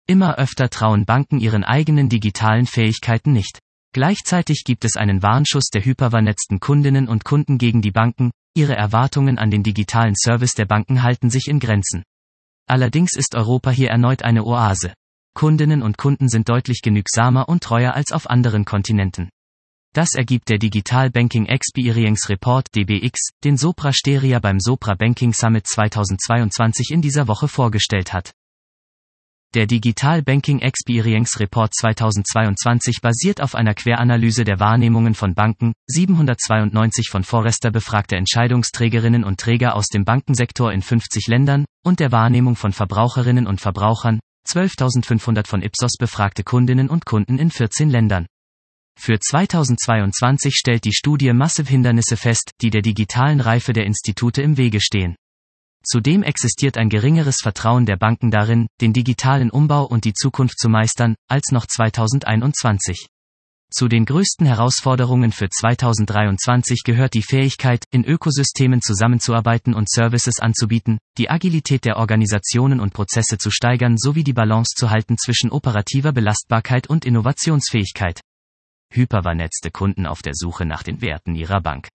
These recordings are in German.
Immer öfter trauen Banken ihren eigenen digitalen Fähigkeiten nicht. Gleichzeitig gibt es einen Warnschuss der hypervernetzten Kundinnen und Kunden gegen die Banken, ihre Erwartungen an den digitalen Service der Banken halten sich in Grenzen. Allerdings ist Europa hier erneut eine Oase. Kundinnen und Kunden sind deutlich genügsamer und treuer als auf anderen Kontinenten. Das ergibt der Digital Banking Experience Report (DBX), den Sopra Steria beim Sopra Banking Summit 2022 in dieser Woche vorgestellt hat. Der Digital Banking Experience Report 2022 basiert auf einer Queranalyse der Wahrnehmungen von Banken, 792 von Forrester befragte Entscheidungsträgerinnen und Träger aus dem Bankensektor in 50 Ländern, und der Wahrnehmung von Verbraucherinnen und Verbrauchern, 12.500 von Ipsos befragte Kundinnen und Kunden in 14 Ländern. Für 2022 stellt die Studie massive Hindernisse fest, die der digitalen Reife der Institute im Wege stehen. Zudem existiert ein geringeres Vertrauen der Banken darin, den digitalen Umbau und die Zukunft zu meistern, als noch 2021. Zu den größten Herausforderungen für 2023 gehört die Fähigkeit, in Ökosystemen zusammenzuarbeiten und Services anzubieten, die Agilität der Organisationen und Prozesse zu steigern sowie die Balance zu halten zwischen operativer Belastbarkeit und Innovationsfähigkeit. Hypervernetzte Kunden auf der Suche nach den Werten ihrer Bank.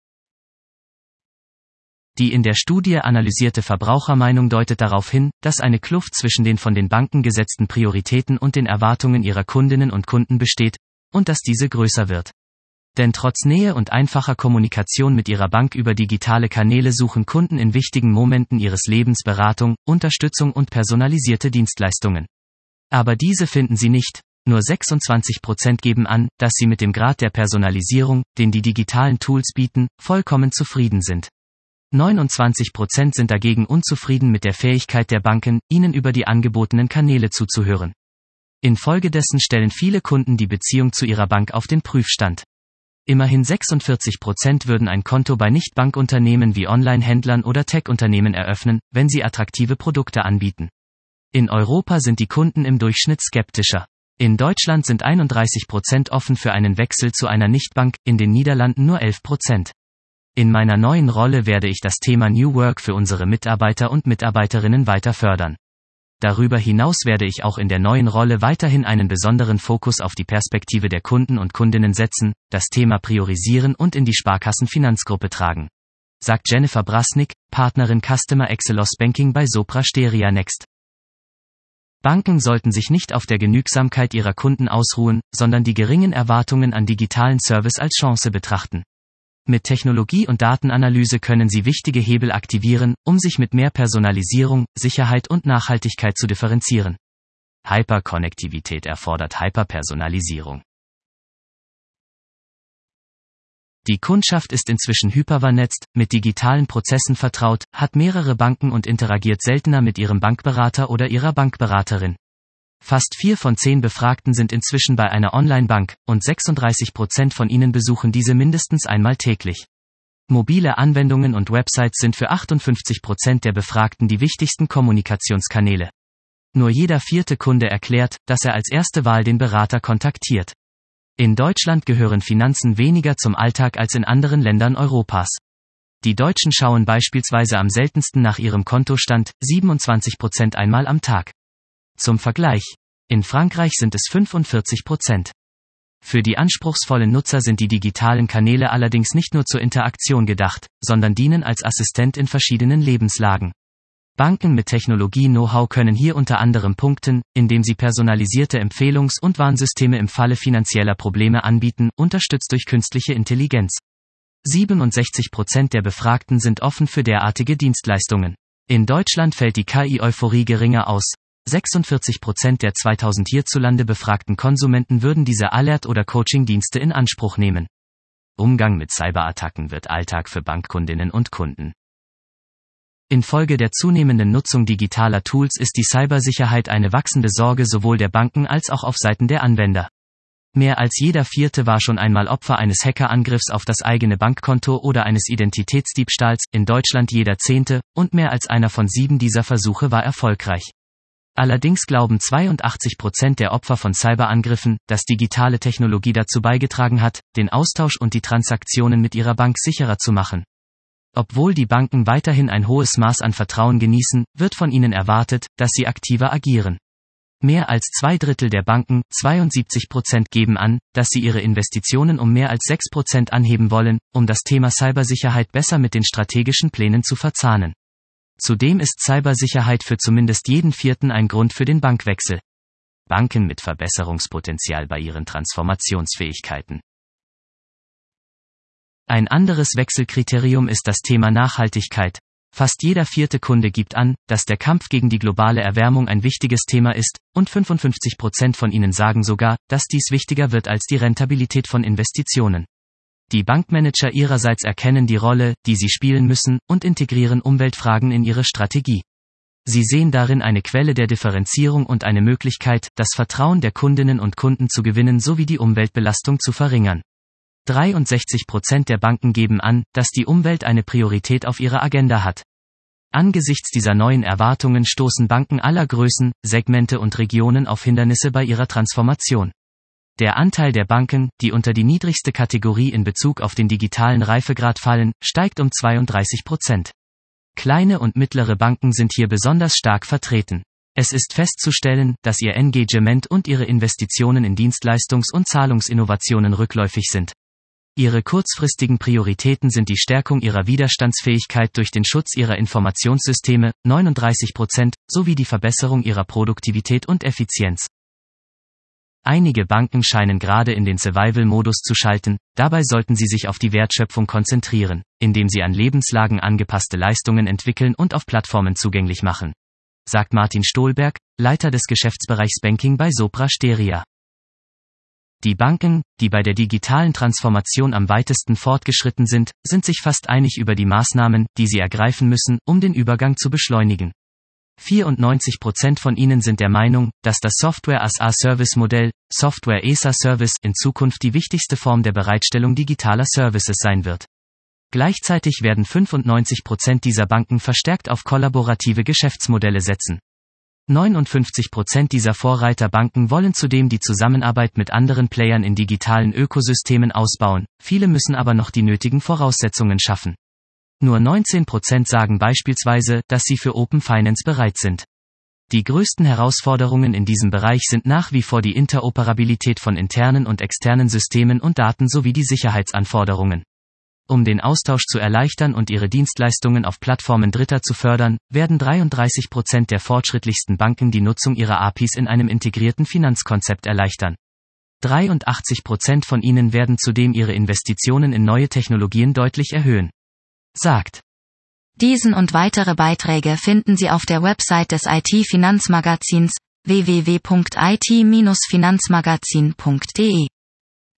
Die in der Studie analysierte Verbrauchermeinung deutet darauf hin, dass eine Kluft zwischen den von den Banken gesetzten Prioritäten und den Erwartungen ihrer Kundinnen und Kunden besteht, und dass diese größer wird. Denn trotz Nähe und einfacher Kommunikation mit ihrer Bank über digitale Kanäle suchen Kunden in wichtigen Momenten ihres Lebens Beratung, Unterstützung und personalisierte Dienstleistungen. Aber diese finden sie nicht. Nur 26% geben an, dass sie mit dem Grad der Personalisierung, den die digitalen Tools bieten, vollkommen zufrieden sind. 29% sind dagegen unzufrieden mit der Fähigkeit der Banken, ihnen über die angebotenen Kanäle zuzuhören. Infolgedessen stellen viele Kunden die Beziehung zu ihrer Bank auf den Prüfstand. Immerhin 46% würden ein Konto bei Nicht-Bankunternehmen wie Online-Händlern oder Tech-Unternehmen eröffnen, wenn sie attraktive Produkte anbieten. In Europa sind die Kunden im Durchschnitt skeptischer. In Deutschland sind 31% offen für einen Wechsel zu einer Nichtbank, in den Niederlanden nur 11%. In meiner neuen Rolle werde ich das Thema New Work für unsere Mitarbeiter und Mitarbeiterinnen weiter fördern. Darüber hinaus werde ich auch in der neuen Rolle weiterhin einen besonderen Fokus auf die Perspektive der Kunden und Kundinnen setzen, das Thema priorisieren und in die Sparkassenfinanzgruppe tragen, sagt Jennifer Brasnik, Partnerin Customer Excellence Banking bei Sopra Steria Next. Banken sollten sich nicht auf der Genügsamkeit ihrer Kunden ausruhen, sondern die geringen Erwartungen an digitalen Service als Chance betrachten. Mit Technologie und Datenanalyse können sie wichtige Hebel aktivieren, um sich mit mehr Personalisierung, Sicherheit und Nachhaltigkeit zu differenzieren. Hyperkonnektivität erfordert Hyperpersonalisierung. Die Kundschaft ist inzwischen hypervernetzt, mit digitalen Prozessen vertraut, hat mehrere Banken und interagiert seltener mit ihrem Bankberater oder ihrer Bankberaterin. Fast 4 von 10 Befragten sind inzwischen bei einer Online-Bank, und 36% von ihnen besuchen diese mindestens einmal täglich. Mobile Anwendungen und Websites sind für 58% der Befragten die wichtigsten Kommunikationskanäle. Nur jeder 4. Kunde erklärt, dass er als erste Wahl den Berater kontaktiert. In Deutschland gehören Finanzen weniger zum Alltag als in anderen Ländern Europas. Die Deutschen schauen beispielsweise am seltensten nach ihrem Kontostand, 27% einmal am Tag. Zum Vergleich: in Frankreich sind es 45%. Für die anspruchsvollen Nutzer sind die digitalen Kanäle allerdings nicht nur zur Interaktion gedacht, sondern dienen als Assistent in verschiedenen Lebenslagen. Banken mit Technologie-Know-how können hier unter anderem punkten, indem sie personalisierte Empfehlungs- und Warnsysteme im Falle finanzieller Probleme anbieten, unterstützt durch künstliche Intelligenz. 67% der Befragten sind offen für derartige Dienstleistungen. In Deutschland fällt die KI-Euphorie geringer aus. 46% der 2000 hierzulande befragten Konsumenten würden diese Alert- oder Coaching-Dienste in Anspruch nehmen. Umgang mit Cyberattacken wird Alltag für Bankkundinnen und Kunden. Infolge der zunehmenden Nutzung digitaler Tools ist die Cybersicherheit eine wachsende Sorge sowohl der Banken als auch auf Seiten der Anwender. Mehr als jeder 4. war schon einmal Opfer eines Hackerangriffs auf das eigene Bankkonto oder eines Identitätsdiebstahls, in Deutschland jeder 10., und mehr als einer von 7 dieser Versuche war erfolgreich. Allerdings glauben 82% der Opfer von Cyberangriffen, dass digitale Technologie dazu beigetragen hat, den Austausch und die Transaktionen mit ihrer Bank sicherer zu machen. Obwohl die Banken weiterhin ein hohes Maß an Vertrauen genießen, wird von ihnen erwartet, dass sie aktiver agieren. Mehr als 2/3 der Banken, 72%, geben an, dass sie ihre Investitionen um mehr als 6% anheben wollen, um das Thema Cybersicherheit besser mit den strategischen Plänen zu verzahnen. Zudem ist Cybersicherheit für zumindest jeden vierten ein Grund für den Bankwechsel. Banken mit Verbesserungspotenzial bei ihren Transformationsfähigkeiten. Ein anderes Wechselkriterium ist das Thema Nachhaltigkeit. Fast jeder vierte Kunde gibt an, dass der Kampf gegen die globale Erwärmung ein wichtiges Thema ist, und 55% von ihnen sagen sogar, dass dies wichtiger wird als die Rentabilität von Investitionen. Die Bankmanager ihrerseits erkennen die Rolle, die sie spielen müssen, und integrieren Umweltfragen in ihre Strategie. Sie sehen darin eine Quelle der Differenzierung und eine Möglichkeit, das Vertrauen der Kundinnen und Kunden zu gewinnen sowie die Umweltbelastung zu verringern. 63% der Banken geben an, dass die Umwelt eine Priorität auf ihrer Agenda hat. Angesichts dieser neuen Erwartungen stoßen Banken aller Größen, Segmente und Regionen auf Hindernisse bei ihrer Transformation. Der Anteil der Banken, die unter die niedrigste Kategorie in Bezug auf den digitalen Reifegrad fallen, steigt um 32%. Kleine und mittlere Banken sind hier besonders stark vertreten. Es ist festzustellen, dass ihr Engagement und ihre Investitionen in Dienstleistungs- und Zahlungsinnovationen rückläufig sind. Ihre kurzfristigen Prioritäten sind die Stärkung ihrer Widerstandsfähigkeit durch den Schutz ihrer Informationssysteme, 39%, sowie die Verbesserung ihrer Produktivität und Effizienz. Einige Banken scheinen gerade in den Survival-Modus zu schalten, dabei sollten sie sich auf die Wertschöpfung konzentrieren, indem sie an Lebenslagen angepasste Leistungen entwickeln und auf Plattformen zugänglich machen. Sagt Martin Stolberg, Leiter des Geschäftsbereichs Banking bei Sopra Steria. Die Banken, die bei der digitalen Transformation am weitesten fortgeschritten sind sich fast einig über die Maßnahmen, die sie ergreifen müssen, um den Übergang zu beschleunigen. 94% von ihnen sind der Meinung, dass das Software-as-a-Service-Modell, Software-as-a-Service, in Zukunft die wichtigste Form der Bereitstellung digitaler Services sein wird. Gleichzeitig werden 95% dieser Banken verstärkt auf kollaborative Geschäftsmodelle setzen. 59% dieser Vorreiterbanken wollen zudem die Zusammenarbeit mit anderen Playern in digitalen Ökosystemen ausbauen, viele müssen aber noch die nötigen Voraussetzungen schaffen. Nur 19% sagen beispielsweise, dass sie für Open Finance bereit sind. Die größten Herausforderungen in diesem Bereich sind nach wie vor die Interoperabilität von internen und externen Systemen und Daten sowie die Sicherheitsanforderungen. Um den Austausch zu erleichtern und ihre Dienstleistungen auf Plattformen Dritter zu fördern, werden 33% der fortschrittlichsten Banken die Nutzung ihrer APIs in einem integrierten Finanzkonzept erleichtern. 83% von ihnen werden zudem ihre Investitionen in neue Technologien deutlich erhöhen. Sagt. Diesen und weitere Beiträge finden Sie auf der Website des IT-Finanzmagazins www.it-finanzmagazin.de.